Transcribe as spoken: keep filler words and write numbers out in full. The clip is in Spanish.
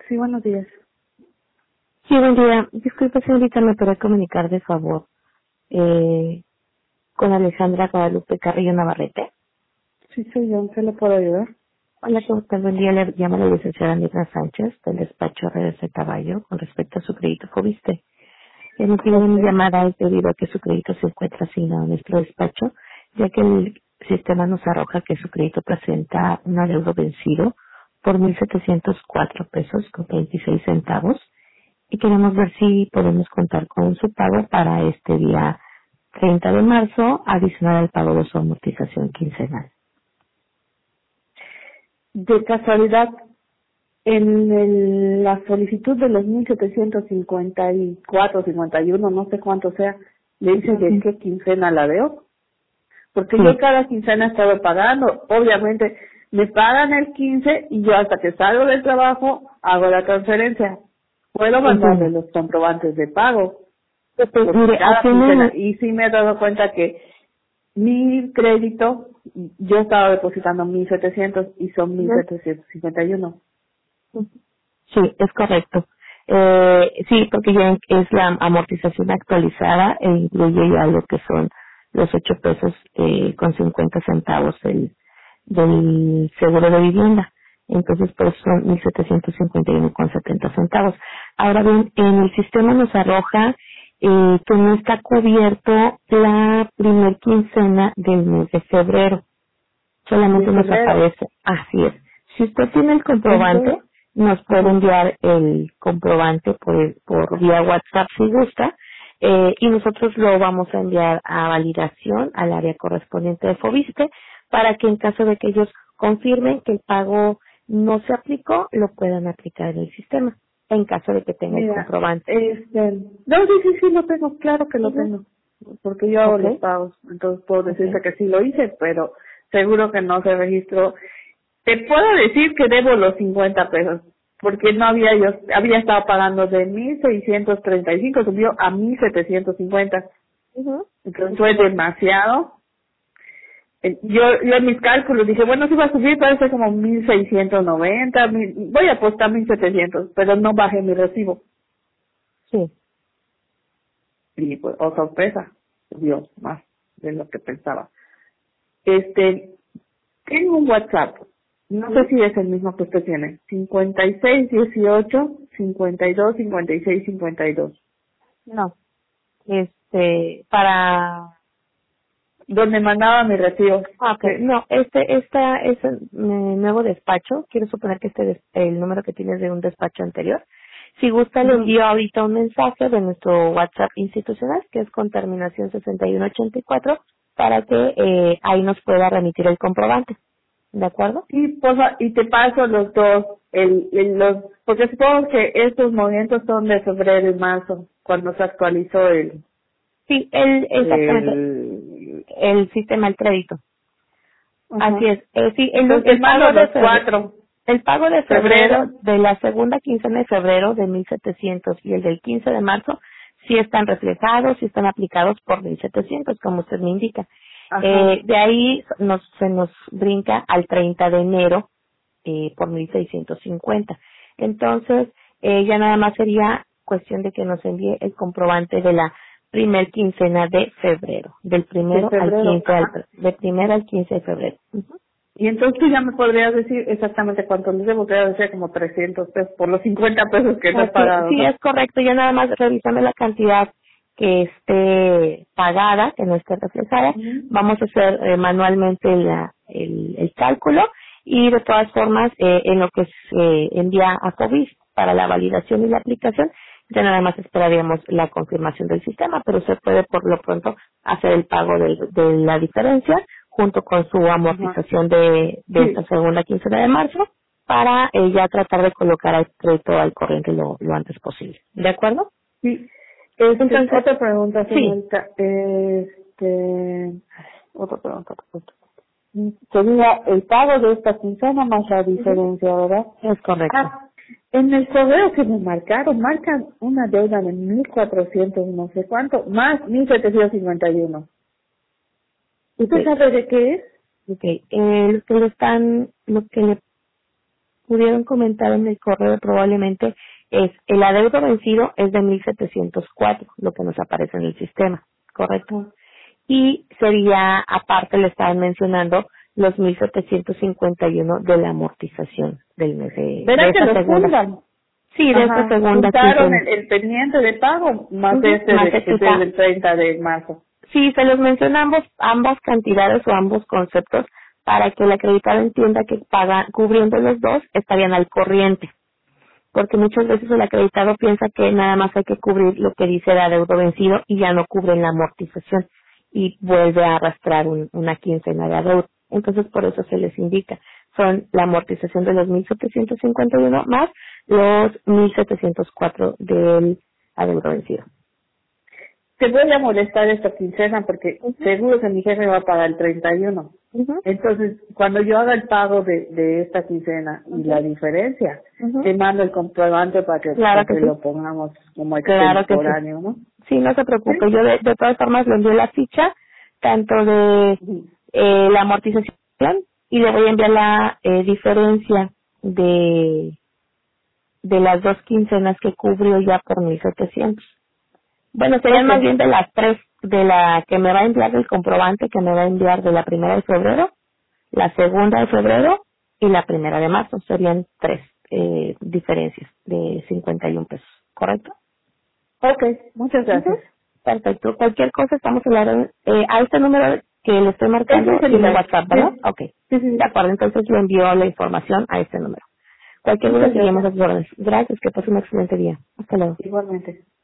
Sí, buenos días. Sí, buen día. Disculpe, señorita, ¿me podrá comunicar de favor eh, con Alejandra Guadalupe Carrillo Navarrete? Sí, soy yo. ¿En qué le puedo ayudar? Hola, ¿cómo está? Buen día. Le llama la licenciada Mirna Sánchez del despacho R D C Caballo con respecto a su crédito Fobiste. El motivo de mi Ok. llamada es debido a que su crédito se encuentra asignado en nuestro despacho, ya que el sistema nos arroja que su crédito presenta un adeudo vencido por mil setecientos cuatro pesos con veintiséis centavos y queremos ver si podemos contar con su pago para este día treinta de marzo, adicional al pago de su amortización quincenal. De casualidad, en el- la solicitud de los mil setecientos cincuenta y cuatro, cincuenta y uno, no sé cuánto sea, le dice de Ujú. qué quincena la veo. Porque yo Sí, cada quincena he estado pagando. Obviamente, me pagan el quince y yo hasta que salgo del trabajo hago la transferencia. Puedo mandarle entiendo. los comprobantes de pago. Pues, Porque mire, cada aquí en quincena, el, y sí me he dado cuenta que mi crédito, yo estaba depositando mil setecientos y son mil setecientos cincuenta y uno. sí, es correcto. Eh, sí, porque ya es la amortización actualizada e incluye ya lo que son los ocho pesos eh, con cincuenta centavos del, del seguro de vivienda. Entonces, pues son mil setecientos cincuenta y uno con setenta centavos. Ahora bien, en el sistema nos arroja eh, que no está cubierto la primer quincena del mes de febrero. De Solamente nos febrero. aparece, así es. Si usted tiene el comprobante, Entonces, nos puede ajá. enviar el comprobante por, por vía WhatsApp si gusta, eh, y nosotros lo vamos a enviar a validación al área correspondiente de Fobiste para que en caso de que ellos confirmen que el pago no se aplicó, lo puedan aplicar en el sistema, en caso de que tenga el Mira, comprobante. este, no, sí, sí, sí, lo tengo, claro que lo Ujú. tengo. Porque yo hago Ok, los pagos, entonces puedo ok. decirte que sí lo hice, pero seguro que no se registró. Te puedo decir que debo los cincuenta pesos, porque no había yo, había estado pagando de mil seiscientos treinta y cinco, subió a mil setecientos cincuenta. Ujú. Entonces Es fue correcto. demasiado. Eh, Yo, yo en mis cálculos dije, bueno, si va a subir, parece como mil seiscientos noventa, mil- voy a apostar mil setecientos, pero no bajé mi recibo. Sí. Y pues, oh sorpresa, subió más de lo que pensaba. Este, tengo un WhatsApp, no sé Ujú. si es el mismo que usted tiene, cincuenta y seis dieciocho cincuenta y dos cincuenta y seis cincuenta y dos, No, este, para donde mandaba mi recibo. Ah, ok. Que, No, este, esta es el eh, nuevo despacho. Quiero suponer que este es el número que tienes de un despacho anterior. Si gusta, le ujú. envío ahorita un mensaje de nuestro WhatsApp institucional, que es con terminación sesenta y uno ochenta y cuatro, para que eh, ahí nos pueda remitir el comprobante. ¿De acuerdo? Y, por fa- y te paso los dos, el, el- los, porque supongo que estos movimientos son de febrero y marzo, cuando se actualizó el, Sí, el, exactamente, el, el sistema, el crédito. Así ajá. es. Eh, sí, el, Entonces te el mando pago de los febrero. cuatro, El pago de febrero, febrero, de la segunda quincena de febrero de mil setecientos y el del quince de marzo, sí están reflejados, sí están aplicados por mil setecientos, como usted me indica. ajá, Eh, de ahí nos, se nos brinca al treinta de enero eh, por mil seiscientos cincuenta. Entonces, eh, ya nada más sería cuestión de que nos envíe el comprobante de la primer quincena de febrero, del de primero al febrero, quince, al, ajá. de primero al quince de febrero. Ujú. Y entonces tú ya me podrías decir exactamente cuánto les debo, que debe ser como trescientos pesos por los cincuenta pesos que no he Así, pagado, sí, ¿no? es correcto. Ya nada más revisando la cantidad que esté pagada, que no esté reflejada, Ujú. vamos a hacer eh, manualmente la, el, el cálculo y de todas formas eh, en lo que se envía a COVID para la validación y la aplicación, ya nada más esperaríamos la confirmación del sistema, pero se puede por lo pronto hacer el pago de, de la diferencia junto con su Ajá. amortización de, de esta Sí, segunda quincena de marzo para eh, ya tratar de colocar al crédito al corriente lo, lo antes posible. ¿De acuerdo? sí. Este, Entonces, otra pregunta, sí, señorita. Este, otra pregunta, otra pregunta. Sería el pago de esta quincena más la ujú, diferencia, ¿verdad? es correcto. Ah, en el correo que me marcaron, marcan una deuda de mil cuatrocientos no sé cuánto, más mil setecientos cincuenta y uno. Ok, ¿Usted sabe de qué es? ok. Eh, lo que le están, lo que le pudieron comentar en el correo probablemente es el adeudo vencido es de mil setecientos cuatro, lo que nos aparece en el sistema, ¿correcto? Y sería, aparte le estaban mencionando los mil setecientos cincuenta y uno de la amortización del mes de, ¿Verdad de que esta los segunda. juntan? Sí, de Ajá, esta segunda juntaron quincena. el, el pendiente de pago más Ujú, este más de, que este es del treinta de marzo. Sí, se los menciona ambos, ambas cantidades o ambos conceptos para que el acreditado entienda que paga, cubriendo los dos, estarían al corriente. Porque muchas veces el acreditado piensa que nada más hay que cubrir lo que dice el adeudo vencido y ya no cubren la amortización y vuelve a arrastrar un, una quincena de adeudo. Entonces por eso se les indica. Son la amortización de los mil setecientos cincuenta y uno más los mil setecientos cuatro del adeudo vencido. Te voy a molestar esta quincena porque uh-huh. seguro que mi jefe va a pagar el treinta y uno. Uh-huh. Entonces, cuando yo haga el pago de, de esta quincena y uh-huh. la diferencia, uh-huh. te mando el comprobante para que, claro para que, que que sí. lo pongamos como extemporáneo, claro sí. ¿no? Sí, no se preocupe. ¿Sí? Yo de, de todas formas le envío la ficha, tanto de uh-huh. eh, la amortización y le voy a enviar la eh, diferencia de de las dos quincenas que cubrió ya por mil setecientos. Bueno, serían okay. más bien de las tres, de la que me va a enviar el comprobante que me va a enviar de la primera de febrero, la segunda de febrero y la primera de marzo. Serían tres eh, diferencias de cincuenta y uno pesos, ¿correcto? Ok, muchas gracias. Uh-huh. Perfecto. Cualquier cosa estamos hablando eh, a este número que le estoy marcando es en el WhatsApp, ¿verdad? Sí. Ok. Sí, sí, de acuerdo. Entonces le envío la información a este número. Cualquier duda seguimos a sus órdenes. Gracias, que pase un excelente día. Hasta luego. Igualmente.